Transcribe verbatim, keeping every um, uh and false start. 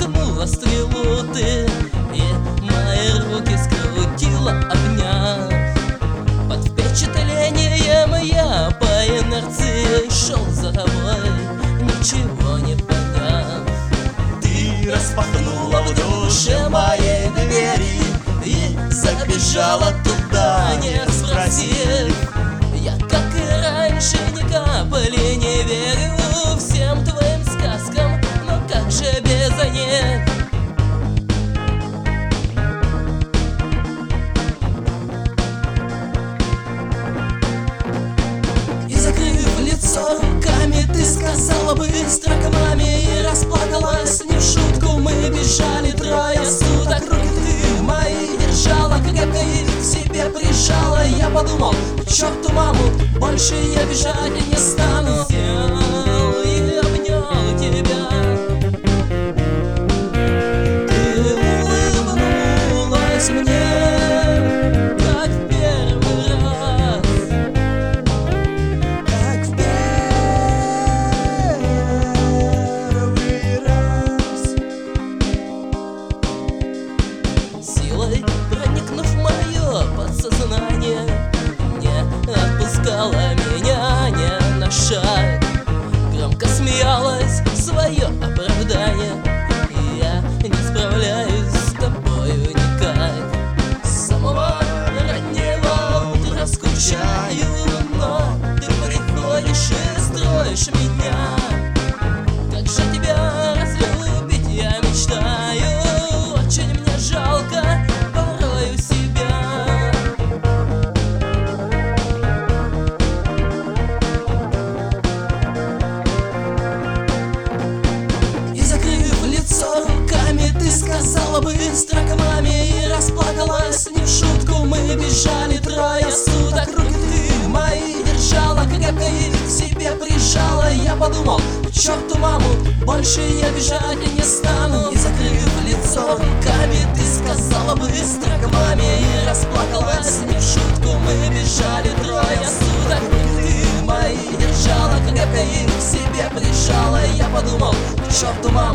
метнула стрелу ты, и мои руки скрутила, обняв. Под впечатлением я по инерции шел за тобой, ничего не поняв. Ты распахнула в душе моей двери и забежала туда, не спросив. Я, как и раньше, ни капли не верю всем твоим сказкам, но как же без них? И закрыв лицо руками, ты сказала быстро к маме и расплакалась не в шутку. Мы бежали трое суток, руки ты мои держала, крепко их к себе прижала. Я подумал, к черту маму, больше я бежать не стану. Сел и обнял тебя. Ты улыбнулась мне, как в первый раз, Как в первый раз. силой проникнув в мое подсознание, не отпускала меня ни на шаг. Громко смеялась в свое оправдание, и я не справляюсь с тобою никак. С самого раннего утра скучаю, но ты приходишь и строишь меня. Как же тебя разлюбить я мечтаю, очень мне жалко порою себя. И закрыв лицо руками, ты сказала быстро к маме и расплакалась не в шутку. Мы бежали трое суток, руки ты мои держала, крепко их к себе прижала. Я подумал, к черту маму, больше я бежать не стану. И закрыв лицо руками, ты сказала быстро к маме и расплакалась не в шутку. Мы бежали трое суток, руки ты мои держала, крепко их к себе прижала. Я подумал, к черту маму,